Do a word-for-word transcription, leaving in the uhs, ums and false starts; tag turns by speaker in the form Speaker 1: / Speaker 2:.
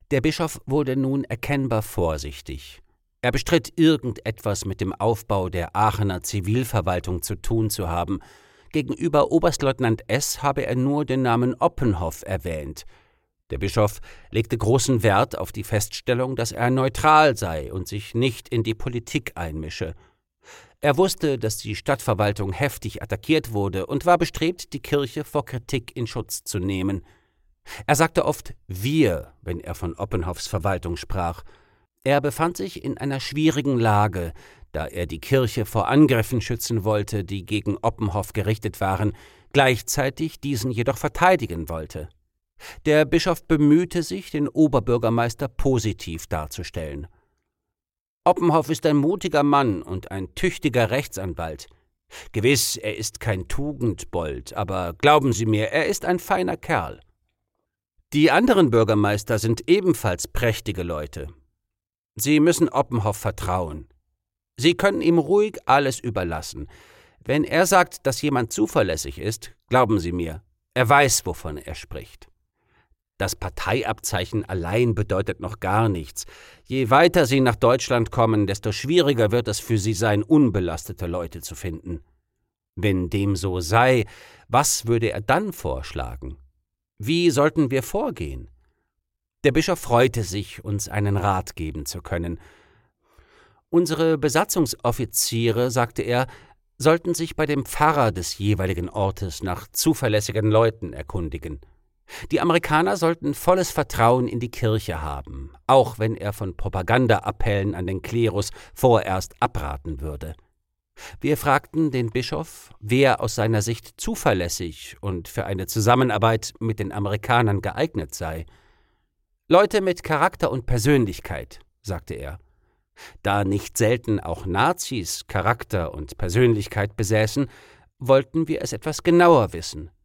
Speaker 1: Der Bischof wurde nun erkennbar vorsichtig. Er bestritt, irgendetwas mit dem Aufbau der Aachener Zivilverwaltung zu tun zu haben. Gegenüber Oberstleutnant S. habe er nur den Namen Oppenhoff erwähnt. Der Bischof legte großen Wert auf die Feststellung, dass er neutral sei und sich nicht in die Politik einmische. Er wusste, dass die Stadtverwaltung heftig attackiert wurde und war bestrebt, die Kirche vor Kritik in Schutz zu nehmen. Er sagte oft »wir«, wenn er von Oppenhoffs Verwaltung sprach. Er befand sich in einer schwierigen Lage, da er die Kirche vor Angriffen schützen wollte, die gegen Oppenhoff gerichtet waren, gleichzeitig diesen jedoch verteidigen wollte. Der Bischof bemühte sich, den Oberbürgermeister positiv darzustellen. »Oppenhoff ist ein mutiger Mann und ein tüchtiger Rechtsanwalt. Gewiss, er ist kein Tugendbold, aber glauben Sie mir, er ist ein feiner Kerl. Die anderen Bürgermeister sind ebenfalls prächtige Leute. Sie müssen Oppenhoff vertrauen. Sie können ihm ruhig alles überlassen. Wenn er sagt, dass jemand zuverlässig ist, glauben Sie mir, er weiß, wovon er spricht. Das Parteiabzeichen allein bedeutet noch gar nichts. Je weiter Sie nach Deutschland kommen, desto schwieriger wird es für Sie sein, unbelastete Leute zu finden. Wenn dem so sei, was würde er dann vorschlagen? Wie sollten wir vorgehen?« Der Bischof freute sich, uns einen Rat geben zu können. Unsere Besatzungsoffiziere, sagte er, sollten sich bei dem Pfarrer des jeweiligen Ortes nach zuverlässigen Leuten erkundigen. Die Amerikaner sollten volles Vertrauen in die Kirche haben, auch wenn er von Propagandaappellen an den Klerus vorerst abraten würde. Wir fragten den Bischof, wer aus seiner Sicht zuverlässig und für eine Zusammenarbeit mit den Amerikanern geeignet sei. »Leute mit Charakter und Persönlichkeit«, sagte er. Da nicht selten auch Nazis Charakter und Persönlichkeit besäßen, wollten wir es etwas genauer wissen.